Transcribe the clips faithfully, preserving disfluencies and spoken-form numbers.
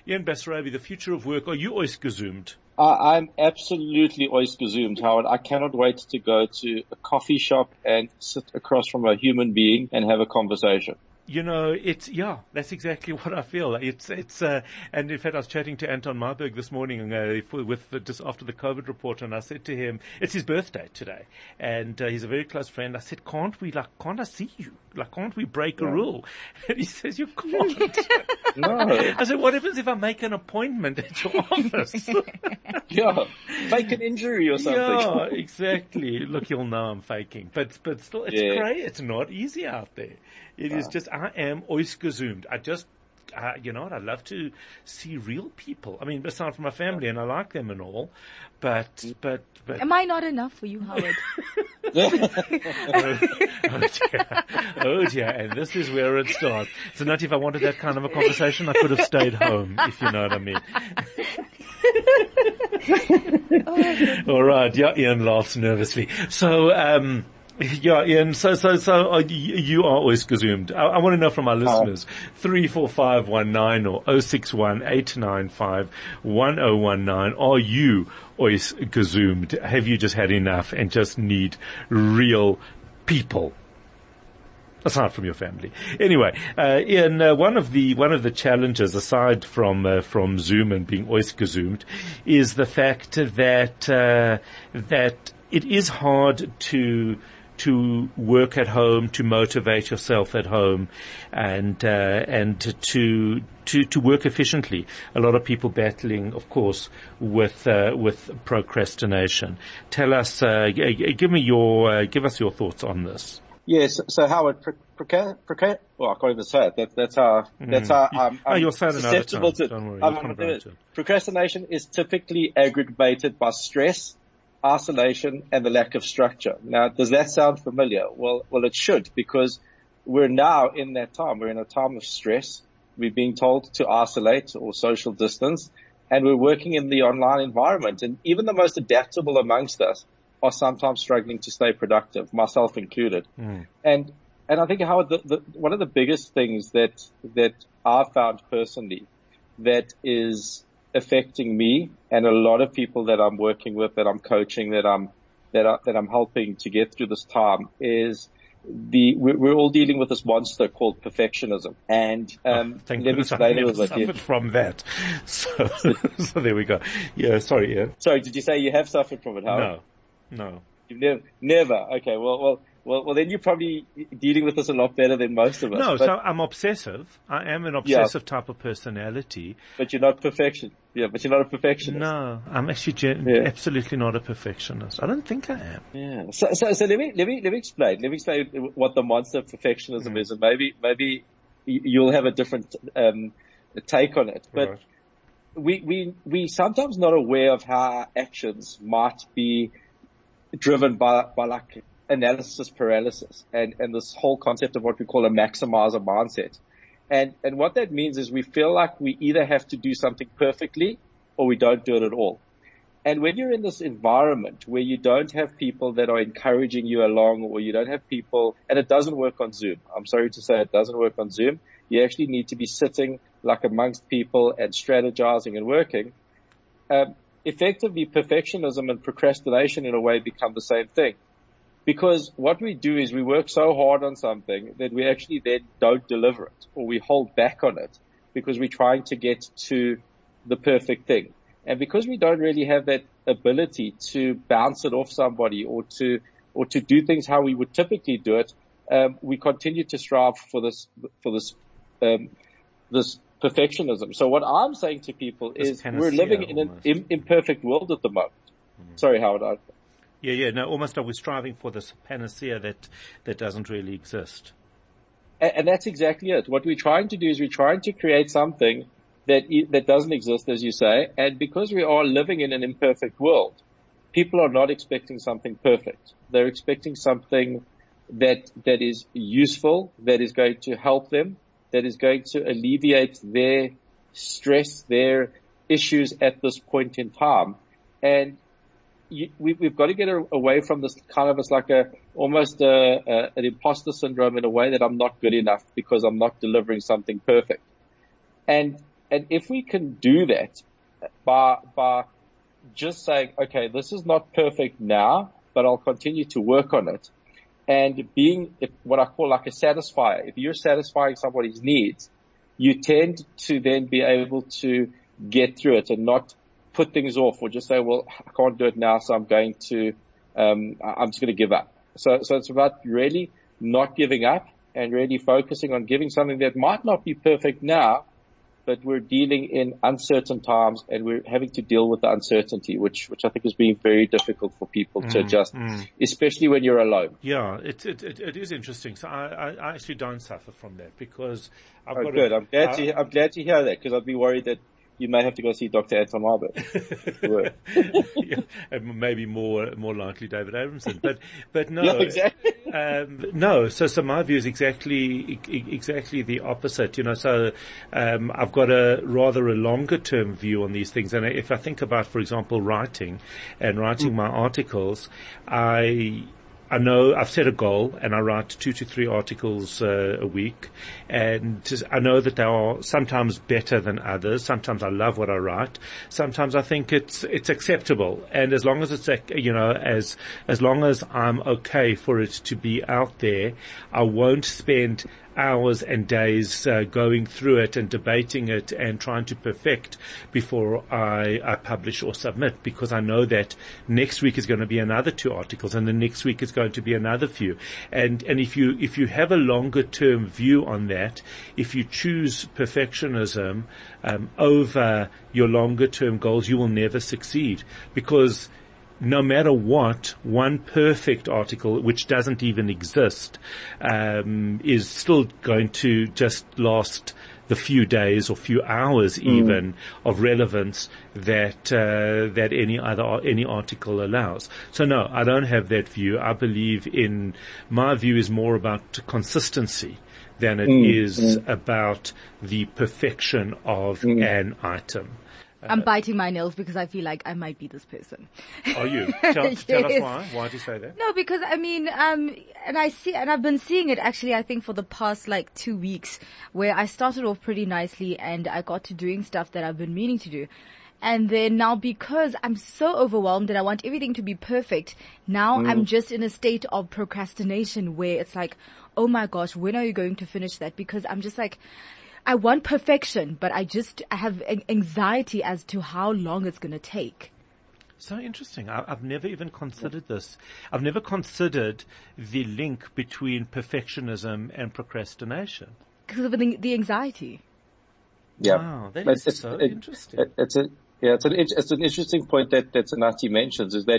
Ian Basarabi, the future of work. Are you oisgezoomed? I, I'm absolutely oisgezoomed, Howard. I cannot wait to go to a coffee shop and sit across from a human being and have a conversation. You know, it's, yeah, that's exactly what I feel. It's, it's, uh, and in fact, I was chatting to Anton Marburg this morning, uh, with, the, just after the COVID report, and I said to him, it's his birthday today, and, uh, he's a very close friend. I said, can't we, like, can't I see you? Like, can't we break yeah. a rule? And he says, you can't. No. I said, what happens if I make an appointment at your office? Yeah. Fake an injury or something. Yeah, exactly. Look, you'll know I'm faking, but, but still, it's yeah. great. It's not easy out there. It is just, I am oisgezoomed. I just, uh, you know what, I love to see real people. I mean, aside from my family, and I like them and all, but, but, but. Am I not enough for you, Howard? oh, oh dear. Oh dear. And this is where it starts. So not if I wanted that kind of a conversation, I could have stayed home, if you know what I mean. oh, all right. Yeah, Ian laughs nervously. So, um, yeah, Ian, so, so, so, uh, you, you are oisgezoomed. I, I want to know from our listeners, three four five one nine or oh six one eight nine five one oh one nine, are you oisgezoomed? Have you just had enough and just need real people? Aside from your family. Anyway, uh, Ian, uh, one of the, one of the challenges aside from, uh, from Zoom and being oisgezoomed is the fact that, uh, that it is hard to, to work at home, to motivate yourself at home, and uh, and to to to work efficiently. A lot of people battling, of course, with uh, with procrastination. Tell us, uh, g- give me your, uh, give us your thoughts on this. Yes. So Howard, procrast, procrast, well, I can't even say it. That, that's how, that's how I'm, I'm oh, you'll say it susceptible to, to, Don't worry, I'm, procrastination is typically aggravated by stress, isolation, and the lack of structure. Now, does that sound familiar? Well, well, it should, because we're now in that time. We're in a time of stress. We're being told to isolate or social distance, and we're working in the online environment. And even the most adaptable amongst us are sometimes struggling to stay productive, myself included. Mm. And, and I think, Howard, the, the, one of the biggest things that, that I've found personally that is affecting me and a lot of people that I'm working with, that I'm coaching, that I'm, that, I, that I'm helping to get through this time is the, we're, we're all dealing with this monster called perfectionism. And, um, oh, let me explain it a bit. Suffered from that. So, so there we go. Yeah, sorry, yeah. Sorry, did you say you have suffered from it, Howard? No, no. You've never, never. Okay, well, well, Well, well, then you're probably dealing with this a lot better than most of us. No, but, so I'm obsessive. I am an obsessive yeah. type of personality. But you're not perfection. Yeah, but you're not a perfectionist. No, I'm actually gen- yeah. absolutely not a perfectionist. I don't think I am. Yeah. So, so, so let me, let me, let me explain. Let me explain what the monster of perfectionism mm. is, and maybe, maybe you'll have a different um, take on it. But right. we, we, we sometimes not aware of how our actions might be driven by, by like analysis paralysis and, and this whole concept of what we call a maximizer mindset. And, and what that means is we feel like we either have to do something perfectly or we don't do it at all. And when you're in this environment where you don't have people that are encouraging you along, or you don't have people, and it doesn't work on Zoom. I'm sorry to say it doesn't work on Zoom. You actually need to be sitting like amongst people and strategizing and working. Um, effectively, perfectionism and procrastination in a way become the same thing. Because what we do is we work so hard on something that we actually then don't deliver it, or we hold back on it because we're trying to get to the perfect thing. And because we don't really have that ability to bounce it off somebody or to, or to do things how we would typically do it, um, we continue to strive for this, for this, um, this perfectionism. So what I'm saying to people this is we're living in an im- imperfect world at the moment. Mm-hmm. Sorry, Howard. I, Yeah, yeah, no, almost like we're striving for this panacea that, that doesn't really exist. And, and that's exactly it. What we're trying to do is we're trying to create something that, that doesn't exist, as you say, and because we are living in an imperfect world, people are not expecting something perfect. They're expecting something that, that is useful, that is going to help them, that is going to alleviate their stress, their issues at this point in time. And You, we, we've got to get away from this kind of, it's like a, almost a, a, an imposter syndrome in a way that I'm not good enough because I'm not delivering something perfect. And and if we can do that by, by just saying, okay, this is not perfect now, but I'll continue to work on it. And being what I call like a satisfier. If you're satisfying somebody's needs, you tend to then be able to get through it and not put things off or just say, well, I can't do it now, so I'm going to, um, I'm just going to give up. So, so it's about really not giving up and really focusing on giving something that might not be perfect now, but we're dealing in uncertain times and we're having to deal with the uncertainty, which, which I think is being very difficult for people mm, to adjust, mm. especially when you're alone. Yeah, it, it, it, it is interesting. So I, I, I actually don't suffer from that because I've oh, got good. A, I'm glad I, to, I'm glad to hear that because I'd be worried that you may have to go see Doctor Anton Marbert. Yeah, and maybe more, more likely David Abramson. But, but no, yeah, exactly. um, no. So, so my view is exactly, exactly the opposite. You know, so, um, I've got a rather a longer term view on these things. And if I think about, for example, writing and writing mm. my articles, I, I know I've set a goal and I write two to three articles uh, a week, and I know that they are sometimes better than others. Sometimes I love what I write. Sometimes I think it's it's acceptable, and as long as it's, you know, as as long as I'm okay for it to be out there, I won't spend hours and days uh, going through it and debating it and trying to perfect before I, I publish or submit, because I know that next week is going to be another two articles and the next week is going to be another few. And, and if you, if you have a longer term view on that, if you choose perfectionism, um, over your longer term goals, you will never succeed, because no matter what, one perfect article, which doesn't even exist, um, is still going to just last the few days or few hours even mm. of relevance that uh, that any other any article allows. So no, I don't have that view. I believe in, my view is more about consistency than it mm. is mm. about the perfection of mm. an item. I'm biting my nails because I feel like I might be this person. Are you? Tell, yes. tell us why. Why do you say that? No, because I mean, um, and I see, and I've been seeing it actually, I think for the past like two weeks, where I started off pretty nicely and I got to doing stuff that I've been meaning to do. And then now, because I'm so overwhelmed and I want everything to be perfect, now mm. I'm just in a state of procrastination where it's like, oh my gosh, when are you going to finish that? Because I'm just like, I want perfection, but I just I have anxiety as to how long it's going to take. So interesting. I, I've never even considered this. I've never considered the link between perfectionism and procrastination. Because of the, the anxiety. Yeah. Wow, that is it's, so it, interesting. It, it's a yeah, it's an it's an interesting point that that Zanati mentions, is that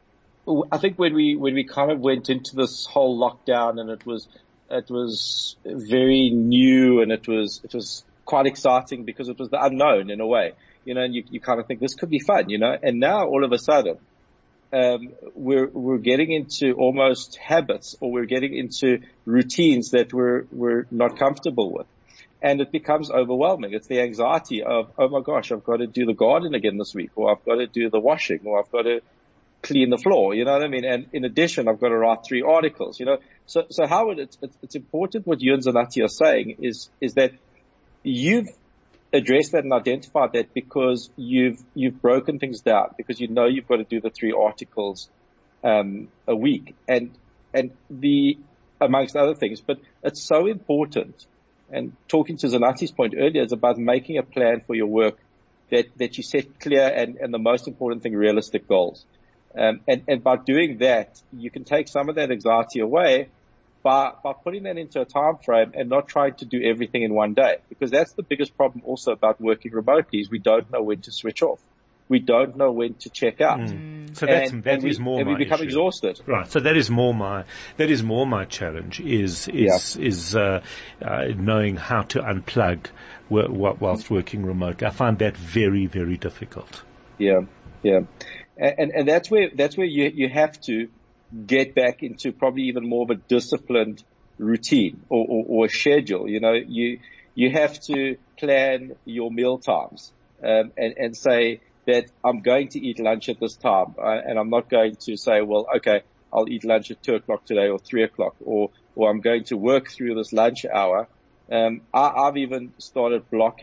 I think when we when we kind of went into this whole lockdown and it was. It was very new and it was, it was quite exciting because it was the unknown in a way, you know, and you, you kind of think this could be fun, you know, and now all of a sudden, um, we're, we're getting into almost habits, or we're getting into routines that we're, we're not comfortable with. And it becomes overwhelming. It's the anxiety of, oh my gosh, I've got to do the garden again this week, or I've got to do the washing, or I've got to clean the floor, you know what I mean? And in addition, I've got to write three articles, you know. So, so Howard, it's, it's, it's important what you and Zanati are saying is, is that you've addressed that and identified that because you've, you've broken things down, because you know you've got to do the three articles, um, a week, and, and the, amongst other things, but it's so important. And talking to Zanati's point earlier, is about making a plan for your work that, that you set clear and, and the most important thing, realistic goals. Um, and, and by doing that, you can take some of that anxiety away by, by putting that into a time frame and not trying to do everything in one day. Because that's the biggest problem also about working remotely, is we don't know when to switch off. We don't know when to check out. Mm. So that's, and, that and is we, more and my we become issue. exhausted. Right. So that is more my, that is more my challenge, is, is, yeah. is, uh, uh, knowing how to unplug whilst working remotely. I find that very, very difficult. Yeah. Yeah. And, and that's where, that's where you, you have to get back into probably even more of a disciplined routine or, or, or a schedule. You know, you, you have to plan your meal times, um, and, and say that I'm going to eat lunch at this time. Uh, and I'm not going to say, well, okay, I'll eat lunch at two o'clock today or three o'clock, or, or I'm going to work through this lunch hour. Um, I, I've even started blocking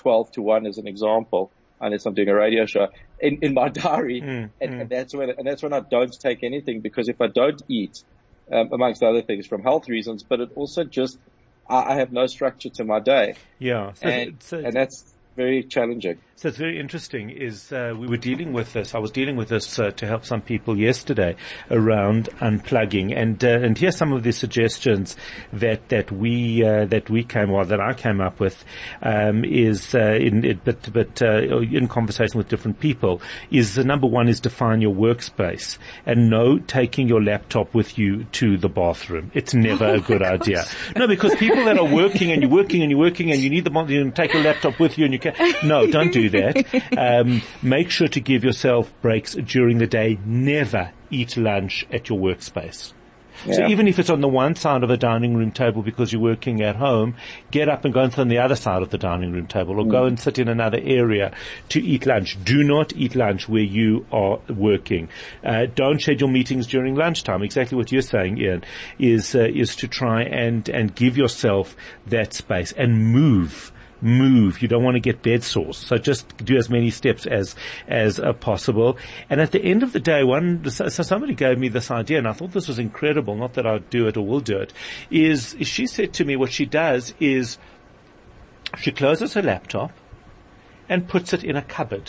twelve to one as an example, unless I'm doing a radio show, in, in my diary. Mm, and, mm. and that's when, and that's when I don't take anything, because if I don't eat, um, amongst other things from health reasons, but it also just, I, I have no structure to my day. Yeah. So, And, so, and that's very challenging. So it's very interesting is, uh, we were dealing with this, I was dealing with this, uh, to help some people yesterday around unplugging, and, uh, and here's some of the suggestions that, that we, uh, that we came, or that I came up with, um, is, uh, in, it, but, but, uh, in conversation with different people, is the number one is define your workspace, and no taking your laptop with you to the bathroom. It's never a good idea. No, because people that are working and you're working and you're working and you need the, you take your laptop with you and you can, no, don't do that. Um, make sure to give yourself breaks during the day. Never eat lunch at your workspace. Yeah. So even if it's on the one side of a dining room table because you're working at home, get up and go and sit on the other side of the dining room table, or mm. go and sit in another area to eat lunch. Do not eat lunch where you are working. Uh, don't schedule meetings during lunchtime. Exactly what you're saying, Ian, is, uh, is to try and, and give yourself that space and move. Move. You don't want to get bed sores. So just do as many steps as, as uh, possible. And at the end of the day, one, so somebody gave me this idea, and I thought this was incredible, not that I'd do it or will do it, is she said to me what she does is she closes her laptop and puts it in a cupboard.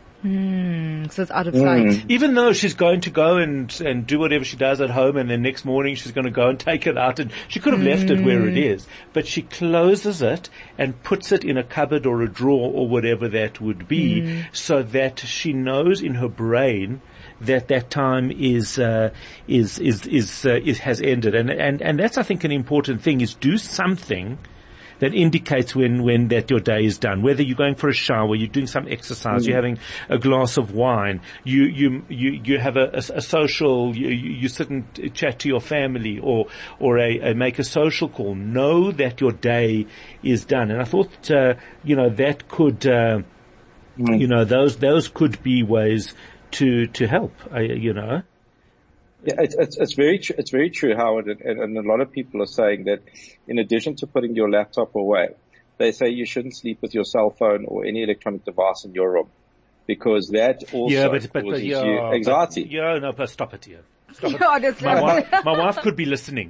Mm, so it's out of sight. Mm. Even though she's going to go and, and do whatever she does at home, and then next morning she's going to go and take it out, and she could have mm. left it where it is, but she closes it and puts it in a cupboard or a drawer or whatever that would be, mm. so that she knows in her brain that that time is, uh, is, is, is, uh, is, has ended. And, and, and that's, I think, an important thing, is do something that indicates when, when that your day is done. Whether you're going for a shower, you're doing some exercise, mm. you're having a glass of wine, you, you, you, you have a, a, a social, you, you sit and chat to your family, or, or a, a make a social call. Know that your day is done. And I thought, uh, you know, that could, uh, mm. you know, those, those could be ways to, to help, uh, you know. Yeah, it's, it's, it's very true. It's very true, Howard, and, and a lot of people are saying that in addition to putting your laptop away, they say you shouldn't sleep with your cell phone or any electronic device in your room, because that also yeah, but, but, causes but, yeah, you anxiety. But, yeah, no, but stop it here. Stop it. Honestly. My wife, my wife could be listening.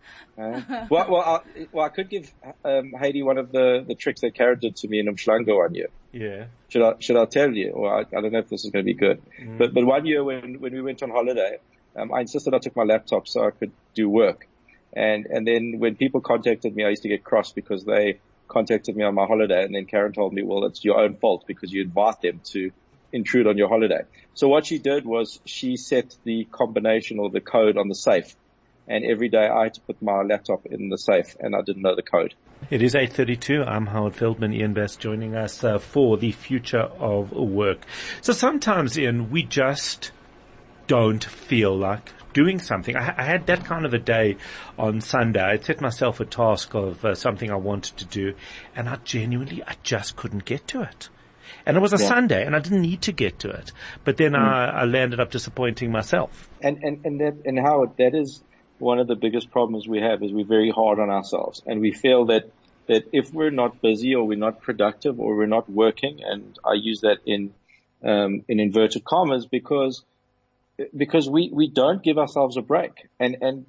Uh, well, well, I, well, I could give um, Heidi one of the, the tricks that Karen did to me in Umhlanga one year. Yeah. Should I should I tell you? Or I, I don't know if this is going to be good. Mm. But but one year when when we went on holiday, um, I insisted I took my laptop so I could do work. And and then when people contacted me, I used to get cross because they contacted me on my holiday. And then Karen told me, well, it's your own fault because you invite them to intrude on your holiday. So what she did was she set the combination or the code on the safe. And every day I had to put my laptop in the safe, and I didn't know the code. It is eight thirty-two. I'm Howard Feldman. Ian Bass joining us uh, for the future of work. So sometimes, Ian, we just don't feel like doing something. I, I had that kind of a day on Sunday. I set myself a task of uh, something I wanted to do, and I genuinely, I just couldn't get to it. And it was a yeah. Sunday, and I didn't need to get to it. But then mm. I, I landed up disappointing myself. And and and that and Howard, that is one of the biggest problems we have, is we're very hard on ourselves, and we feel that, that if we're not busy or we're not productive or we're not working, and I use that in, um, in inverted commas because, because we, we don't give ourselves a break. And, and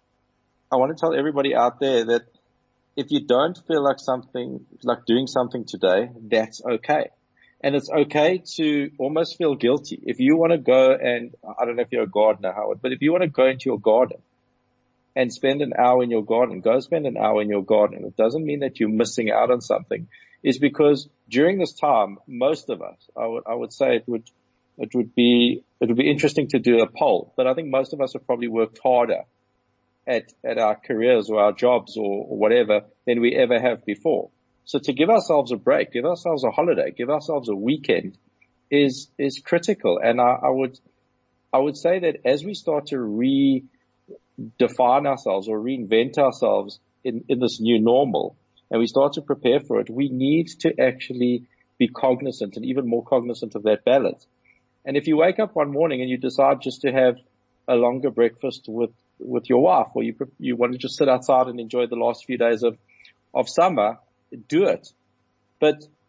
I want to tell everybody out there that if you don't feel like something, like doing something today, that's okay. And it's okay to almost feel guilty. If you want to go and, I don't know if you're a gardener, Howard, but if you want to go into your garden and spend an hour in your garden, go spend an hour in your garden. It doesn't mean that you're missing out on something. It's because during this time, most of us, I would, I would say it would, it would be, it would be interesting to do a poll, but I think most of us have probably worked harder at, at our careers or our jobs or, or whatever than we ever have before. So to give ourselves a break, give ourselves a holiday, give ourselves a weekend is, is critical. And I, I would, I would say that as we start to re, define ourselves or reinvent ourselves in, in this new normal, and we start to prepare for it, we need to actually be cognizant and even more cognizant of that balance. And if you wake up one morning and you decide just to have a longer breakfast with, with your wife, or you, you want to just sit outside and enjoy the last few days of, of summer, do it. But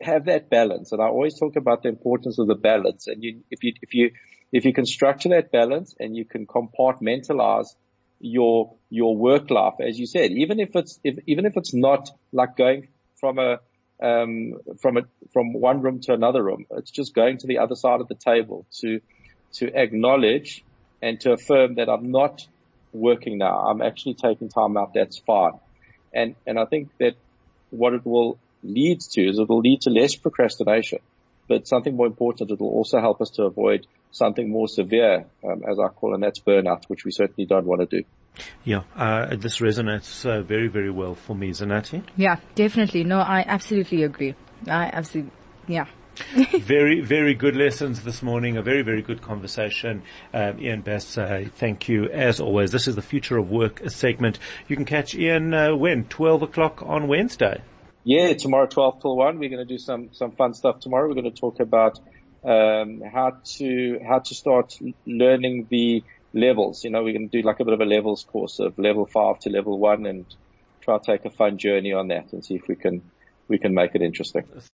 have that balance. And I always talk about the importance of the balance. And you, if you, if you, if you can structure that balance and you can compartmentalize your, your work life, as you said, even if it's, if, even if it's not like going from a, um, from a, from one room to another room, it's just going to the other side of the table to, to acknowledge and to affirm that I'm not working now. I'm actually taking time out. That's fine. And, and I think that what it will lead to is it will lead to less procrastination, but something more important, it will also help us to avoid something more severe, um, as I call it, and that's burnout, which we certainly don't want to do. Yeah, uh, this resonates uh, very, very well for me, Zanathi. Yeah, definitely. No, I absolutely agree. I absolutely, yeah. Very, very good lessons this morning. A very, very good conversation. Um, Ian Bass, uh, thank you as always. This is the Future of Work segment. You can catch Ian uh, when? twelve o'clock on Wednesday. Yeah, tomorrow twelve till one. We're going to do some, some fun stuff tomorrow. We're going to talk about, um, how to, how to start learning the levels. You know, we're going to do like a bit of a levels course of level five to level one and try to take a fun journey on that and see if we can, we can make it interesting.